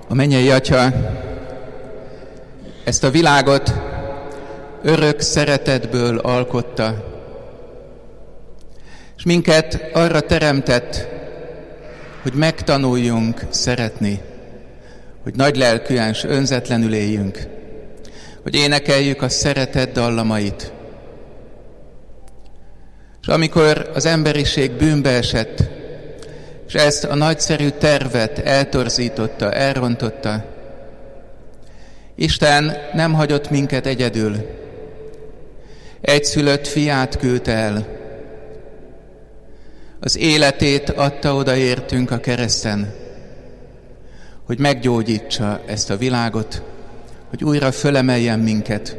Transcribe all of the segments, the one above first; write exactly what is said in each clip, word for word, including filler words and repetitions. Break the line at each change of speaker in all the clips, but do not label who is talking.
A mennyei Atya ezt a világot örök szeretetből alkotta, és minket arra teremtett, hogy megtanuljunk szeretni, hogy nagylelkűen s önzetlenül éljünk, hogy énekeljük a szeretet dallamait. És amikor az emberiség bűnbe esett, és ezt a nagyszerű tervet eltorzította, elrontotta, Isten nem hagyott minket egyedül. Egyszülött fiát küldte el. Az életét adta oda értünk a kereszten, hogy meggyógyítsa ezt a világot, hogy újra fölemeljen minket.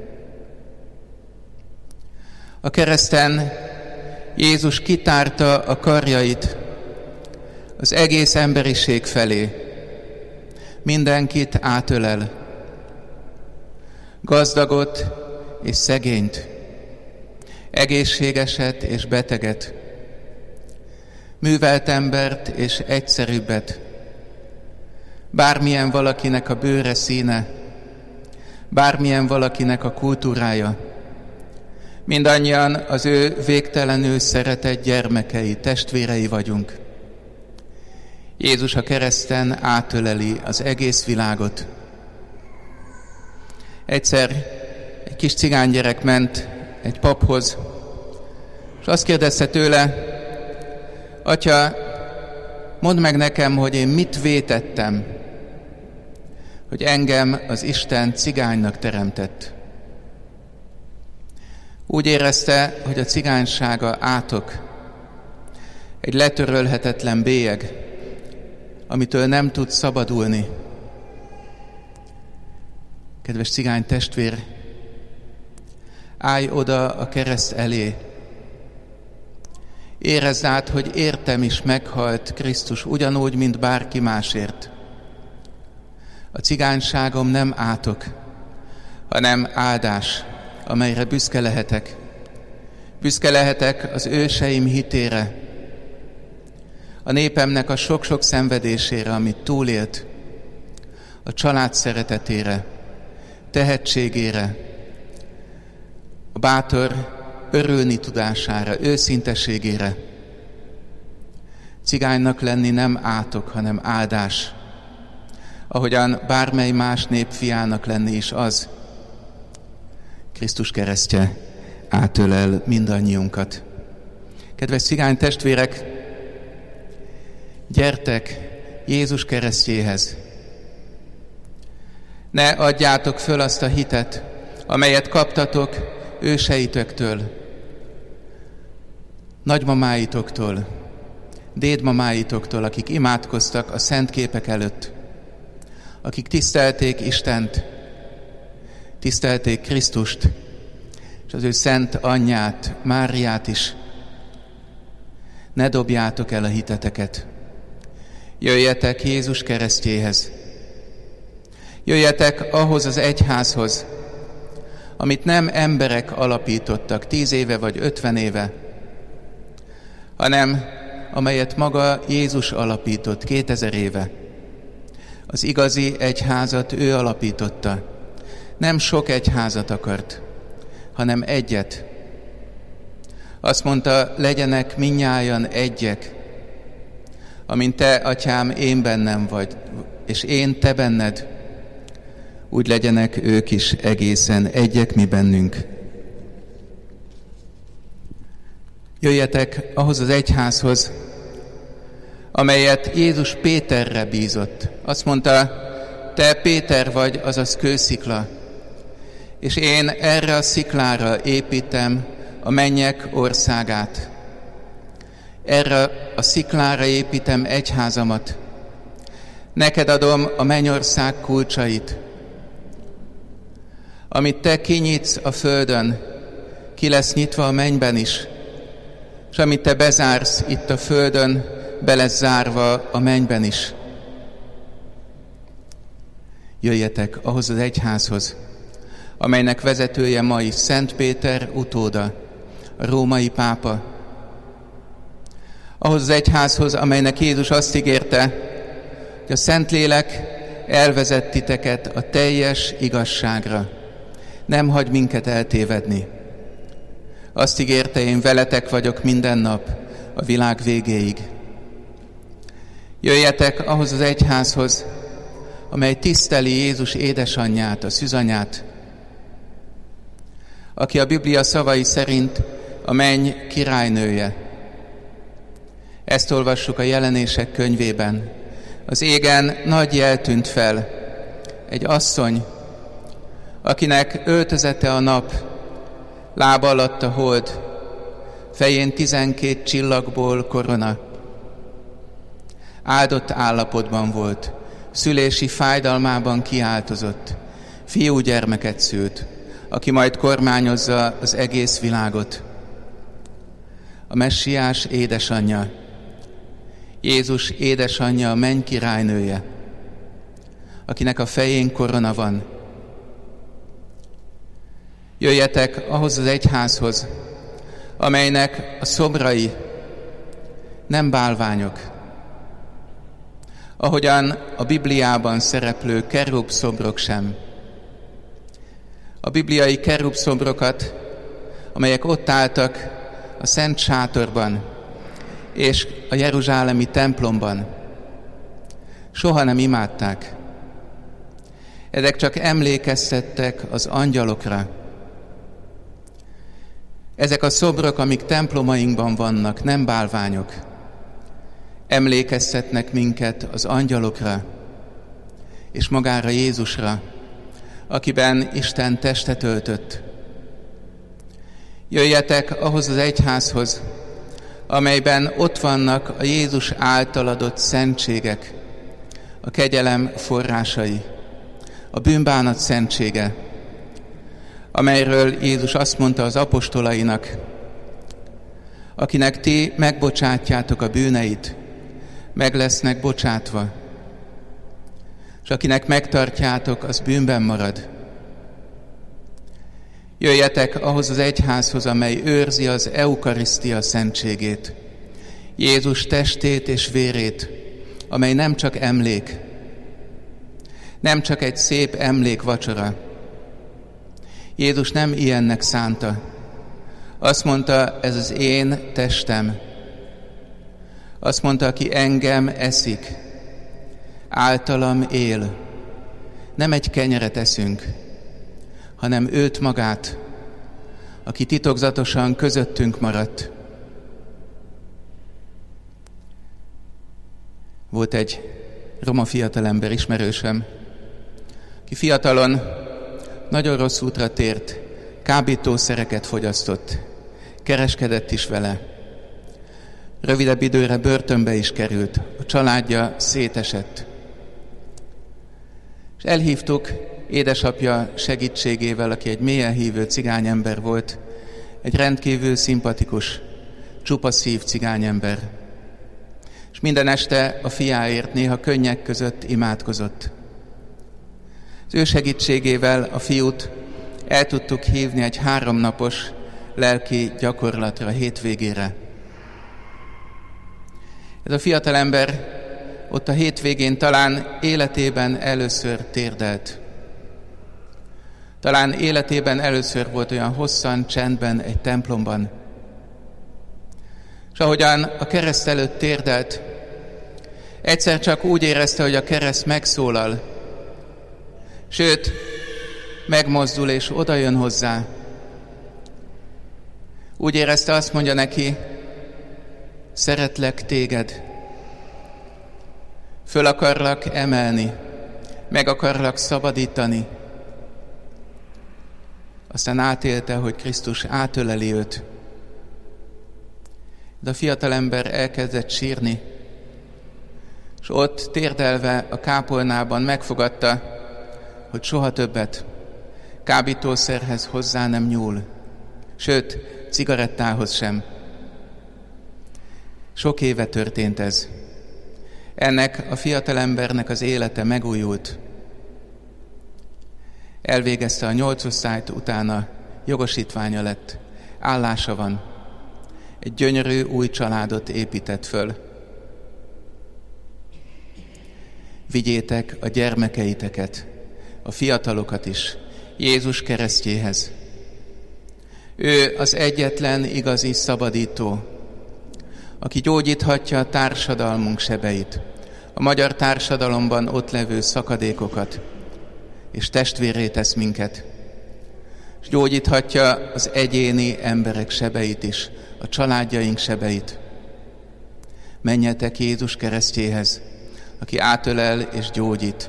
A kereszten Jézus kitárta a karjait az egész emberiség felé. Mindenkit átölel. Gazdagot és szegényt, egészségeset és beteget, művelt embert és egyszerűbbet, bármilyen valakinek a bőre színe, bármilyen valakinek a kultúrája, mindannyian az ő végtelenül szeretett gyermekei, testvérei vagyunk. Jézus a kereszten átöleli az egész világot. Egyszer egy kis cigánygyerek ment egy paphoz, és azt kérdezte tőle: Atya, mondd meg nekem, hogy én mit vétettem, hogy engem az Isten cigánynak teremtett. Úgy érezte, hogy a cigánysága átok, egy letörölhetetlen bélyeg, amitől nem tud szabadulni. Kedves cigány testvér, állj oda a kereszt elé. Érezd át, hogy értem is meghalt Krisztus, ugyanúgy, mint bárki másért. A cigányságom nem átok, hanem áldás, amelyre büszke lehetek. Büszke lehetek az őseim hitére, a népemnek a sok-sok szenvedésére, amit túlélt, a család szeretetére, tehetségére, a bátor örülni tudására, őszinteségére. Cigánynak lenni nem átok, hanem áldás, ahogyan bármely más nép fiának lenni is az. Krisztus keresztje átölel mindannyiunkat. Kedves cigány testvérek, gyertek Jézus keresztjéhez. Ne adjátok föl azt a hitet, amelyet kaptatok őseitoktól, nagymamáitoktól, dédmamáitoktól, akik imádkoztak a szent képek előtt, akik tisztelték Istent, tisztelték Krisztust, és az ő szent anyját, Máriát is. Ne dobjátok el a hiteteket. Jöjjetek Jézus keresztjéhez. Jöjjetek ahhoz az egyházhoz, amit nem emberek alapítottak tíz éve vagy ötven éve, hanem amelyet maga Jézus alapított kétezer éve. Az igazi egyházat ő alapította. Nem sok egyházat akart, hanem egyet. Azt mondta, legyenek mindnyájan egyek, amint te, Atyám, én bennem vagy, és én te benned, úgy legyenek ők is egészen egyek mi bennünk. Jöjjetek ahhoz az egyházhoz, amelyet Jézus Péterre bízott. Azt mondta, te Péter vagy, azaz kőszikla, és én erre a sziklára építem a mennyek országát. Erre a sziklára építem egyházamat. Neked adom a mennyország kulcsait. Amit te kinyitsz a földön, ki lesz nyitva a mennyben is, és amit te bezársz itt a földön, be lesz zárva a mennyben is. Jöjjetek ahhoz az egyházhoz, amelynek vezetője ma is Szent Péter utóda, a római pápa. Ahhoz az egyházhoz, amelynek Jézus azt ígérte, hogy a Szentlélek elvezet titeket a teljes igazságra. Nem hagy minket eltévedni. Azt ígérte, én veletek vagyok minden nap, a világ végéig. Jöjjetek ahhoz az egyházhoz, amely tiszteli Jézus édesanyját, a szűzanyát, aki a Biblia szavai szerint a menny királynője. Ezt olvassuk a Jelenések könyvében. Az égen nagy jel tűnt fel, egy asszony, akinek öltözete a nap, lába alatt a hold, fején tizenkét csillagból korona. Áldott állapotban volt, szülési fájdalmában kiáltozott, fiúgyermeket szült, aki majd kormányozza az egész világot. A messiás édesanyja, Jézus édesanyja, a menny királynője, akinek a fején korona van. Jöjjetek ahhoz az egyházhoz, amelynek a szobrai nem bálványok, ahogyan a Bibliában szereplő kerub szobrok sem. A bibliai kerub szobrokat, amelyek ott álltak a Szent Sátorban és a jeruzsálemi templomban, soha nem imádták. Ezek csak emlékeztettek az angyalokra. Ezek a szobrok, amik templomainkban vannak, nem bálványok, emlékeztetnek minket az angyalokra és magára Jézusra, akiben Isten testet öltött. Jöjjetek ahhoz az egyházhoz, amelyben ott vannak a Jézus által adott szentségek, a kegyelem forrásai, a bűnbánat szentsége, amelyről Jézus azt mondta az apostolainak, akinek ti megbocsátjátok a bűneit, meg lesznek bocsátva, és akinek megtartjátok, az bűnben marad. Jöjjetek ahhoz az egyházhoz, amely őrzi az eukarisztia szentségét, Jézus testét és vérét, amely nem csak emlék, nem csak egy szép emlékvacsora. Jézus nem ilyennek szánta. Azt mondta, ez az én testem. Azt mondta, aki engem eszik, általam él. Nem egy kenyeret eszünk, hanem őt magát, aki titokzatosan közöttünk maradt. Volt egy roma fiatalember, ismerősöm, ki fiatalon nagyon rossz útra tért, kábítószereket fogyasztott, kereskedett is vele. Rövidebb időre börtönbe is került, a családja szétesett. És elhívtuk édesapja segítségével, aki egy mélyen hívő cigányember volt, egy rendkívül szimpatikus, csupa szív cigányember. És minden este a fiáért néha könnyek között imádkozott. Az ő segítségével a fiút el tudtuk hívni egy háromnapos lelki gyakorlatra, hétvégére. Ez a fiatalember ott a hétvégén talán életében először térdelt. Talán életében először volt olyan hosszan, csendben egy templomban. És ahogyan a kereszt előtt térdelt, egyszer csak úgy érezte, hogy a kereszt megszólal, sőt, megmozdul és oda jön hozzá. Úgy érezte, azt mondja neki, szeretlek téged, föl akarlak emelni, meg akarlak szabadítani. Aztán átélte, hogy Krisztus átöleli őt. De a fiatalember elkezdett sírni, és ott térdelve a kápolnában megfogadta, hogy soha többet kábítószerhez hozzá nem nyúl, sőt, cigarettához sem. Sok éve történt ez. Ennek a fiatalembernek az élete megújult. Elvégezte a nyolc osztályt, utána jogosítványa lett, állása van. Egy gyönyörű új családot épített föl. vigyétek a gyermekeiteket, a fiatalokat is Jézus keresztjéhez. Ő az egyetlen igazi szabadító, aki gyógyíthatja a társadalmunk sebeit, a magyar társadalomban ott levő szakadékokat, és testvérré tesz minket, és gyógyíthatja az egyéni emberek sebeit is, a családjaink sebeit. Menjetek Jézus keresztjéhez, aki átölel és gyógyít.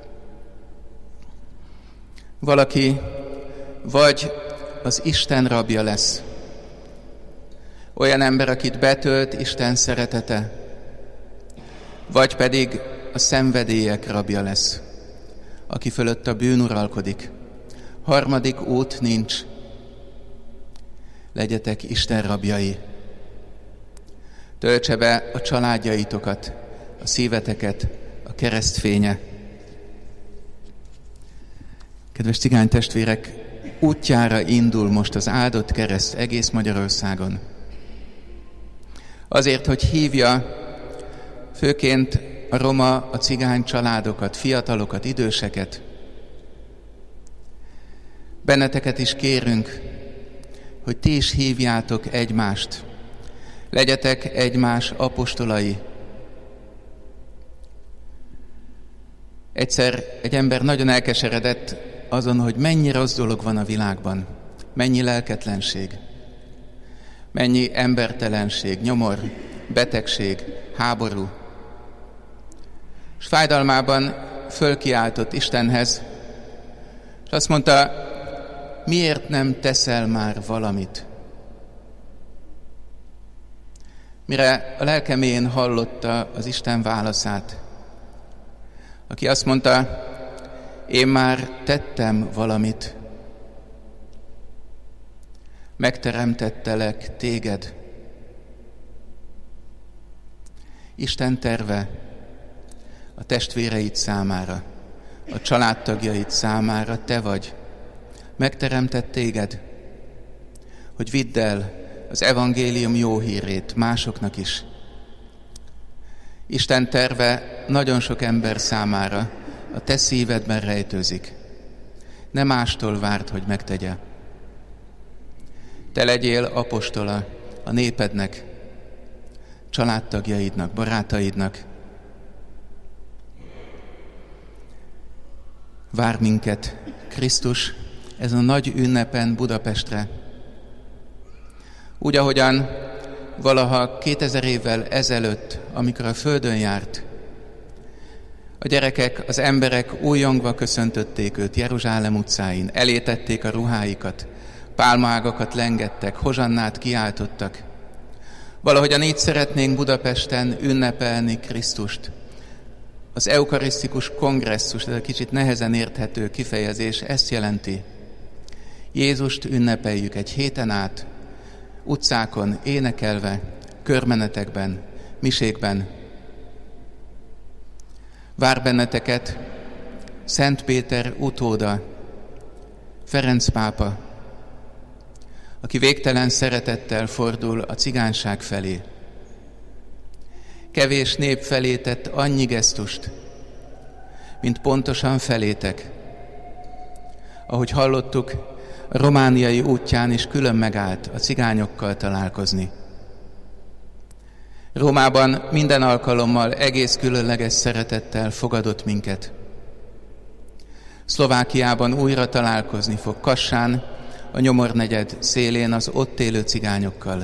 Valaki vagy az Isten rabja lesz, olyan ember, akit betölt Isten szeretete, vagy pedig a szenvedélyek rabja lesz, aki fölött a bűn uralkodik. Harmadik út nincs. Legyetek Isten rabjai. Töltse be a családjaitokat, a szíveteket, a keresztfénye. Kedves cigány testvérek, útjára indul most az áldott kereszt egész Magyarországon. Azért, hogy hívja főként a roma, a cigány családokat, fiatalokat, időseket. Benneteket is kérünk, hogy ti is hívjátok egymást. Legyetek egymás apostolai. Egyszer egy ember nagyon elkeseredett azon, hogy mennyi rossz dolog van a világban, mennyi lelketlenség, mennyi embertelenség, nyomor, betegség, háború. És fájdalmában fölkiáltott Istenhez, és azt mondta, miért nem teszel már valamit? Mire a lelke mélyén hallotta az Isten válaszát, aki azt mondta, én már tettem valamit. Megteremtettelek téged. Isten terve a testvéreid számára, a családtagjaid számára te vagy. Megteremtett téged, hogy vidd el az evangélium jó hírét másoknak is. Isten terve nagyon sok ember számára a te szívedben rejtőzik. Ne mástól várd, hogy megtegye. Te legyél apostola a népednek, családtagjaidnak, barátaidnak. Vár minket Krisztus ezen a nagy ünnepen Budapestre. Úgy, ahogyan valaha kétezer évvel ezelőtt, amikor a földön járt, a gyerekek, az emberek újjongva köszöntötték őt Jeruzsálem utcáin, elétették a ruháikat, pálmaágakat lengettek, hozsannát kiáltottak. Valahogyan így szeretnénk Budapesten ünnepelni Krisztust. Az eukarisztikus kongresszus, ez a kicsit nehezen érthető kifejezés, ezt jelenti. Jézust ünnepeljük egy héten át, utcákon, énekelve, körmenetekben, misékben. Vár benneteket Szent Péter utóda, Ferenc pápa, aki végtelen szeretettel fordul a cigányság felé. Kevés nép felé tett annyi gesztust, mint pontosan felétek. Ahogy hallottuk, a romániai útján is külön megállt a cigányokkal találkozni. Rómában minden alkalommal egész különleges szeretettel fogadott minket. Szlovákiában újra találkozni fog Kassán, a Nyomornegyed szélén az ott élő cigányokkal.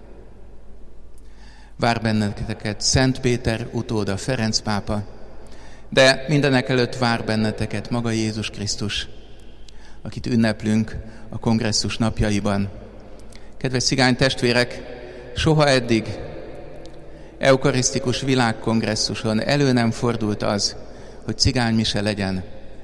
Vár benneteket Szent Péter utóda, Ferenc pápa, de mindenekelőtt vár benneteket maga Jézus Krisztus, akit ünneplünk a kongresszus napjaiban. Kedves cigány testvérek, soha eddig eukarisztikus világkongresszuson elő nem fordult az, hogy cigánymise legyen.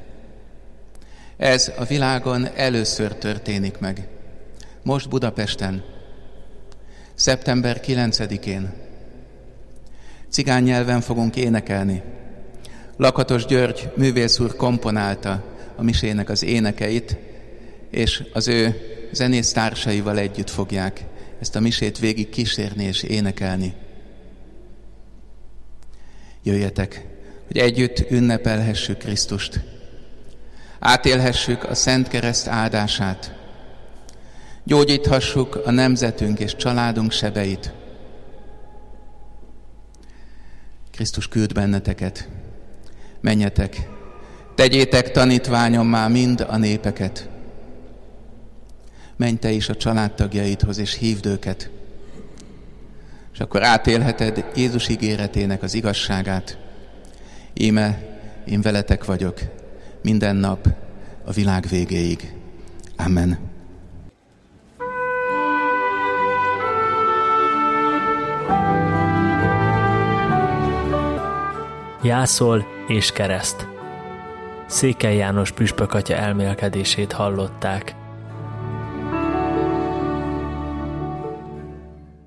Ez a világon először történik meg. Most Budapesten, szeptember kilencedikén. Cigány nyelven fogunk énekelni. Lakatos György művész úr komponálta a misének az énekeit, és az ő zenésztársaival együtt fogják ezt a misét végig kísérni és énekelni. Jöjjetek, hogy együtt ünnepelhessük Krisztust. Átélhessük a Szent Kereszt áldását. Gyógyíthassuk a nemzetünk és családunk sebeit. Krisztus küld benneteket. Menjetek, tegyétek tanítványommá mind a népeket. Menj te is a családtagjaidhoz, és hívd őket. És akkor átélheted Jézus ígéretének az igazságát. Íme, én veletek vagyok minden nap a világ végéig. Amen.
Jászol és kereszt. Székely János püspök atya elmélkedését hallották.